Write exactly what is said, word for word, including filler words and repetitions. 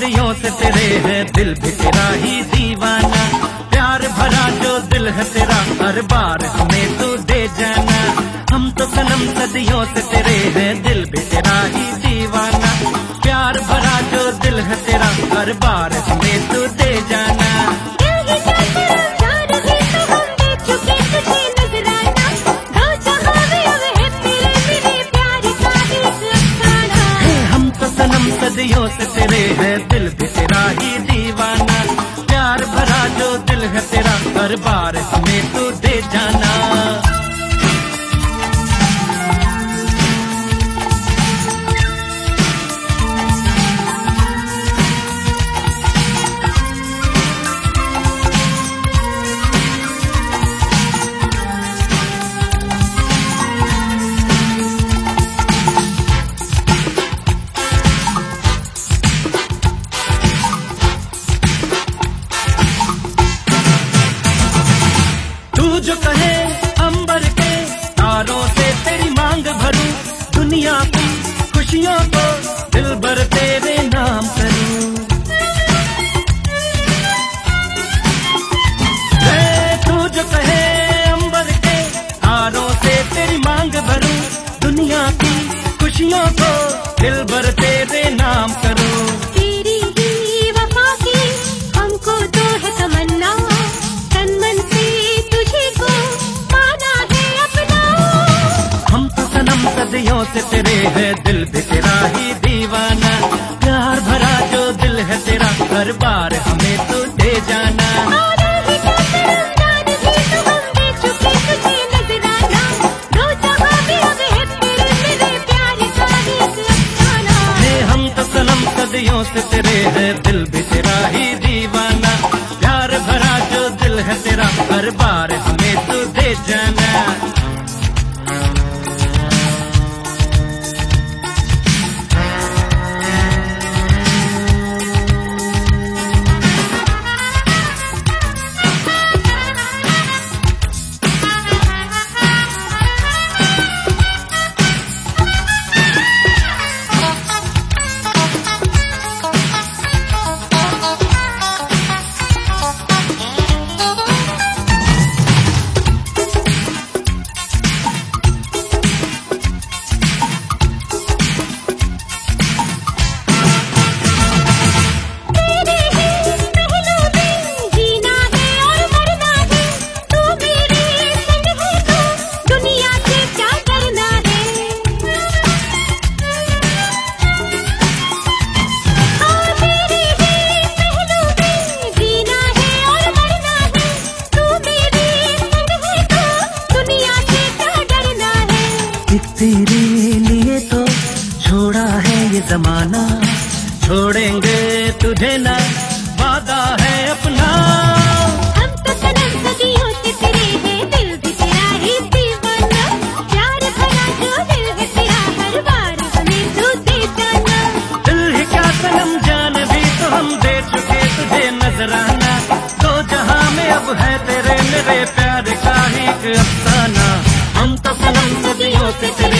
सदियों से तेरे है दिल भी तेरा ही दीवाना। प्यार भरा जो दिल है तेरा हर बार हमें तू दे जाना। हम तो सनम सदियों से तेरे है दिल भी तेरा ही दीवाना। प्यार भरा जो दिल है तेरा हर बार हमें तू दे जाना। हम तो सनम सदियों से तेरे है दिल भी तेरा ही दीवाना। प्यार भरा जो दिल है तेरा हर बार हमें तू दे जाना। जो कहे अंबर के तारों से तेरी मांग भरूं। दुनिया की खुशियों को दिल भर तेरे नाम करूं। तू जो कहे अंबर के तारों से तेरी मांग भरूं। दुनिया की खुशियों को दिल भर तेरे नाम करूं। तेरी ही वफा की हमको तो है तमन्ना। तन मन से तुझे को माना है अपना। हम तो सनम सदियों से तेरे है दिल भी तेरा ही दीवाना। प्यार भरा जो दिल है तेरा हर बार हमें तो दे जाना। सदियों से तेरे है दिल भी तेरा ही दीवाना। प्यार भरा जो दिल है तेरा हर बार हमें तू दे जाना। तेरे लिए तो छोड़ा है ये जमाना। छोड़ेंगे तुझे ना वादा है अपना। हम तो सनम सदियों से तेरे है दिल भी तेरा ही दीवाना। प्यार भरा जो दिल है तेरा हर बार हमें तू दे जाना। दिल ही क्या सनम जान भी तो हम दे चुके तुझे नजराना। दो जहां में अब है तेरे मेरे प्यार का ही एक अफसाना। हम तो सनम सदियों से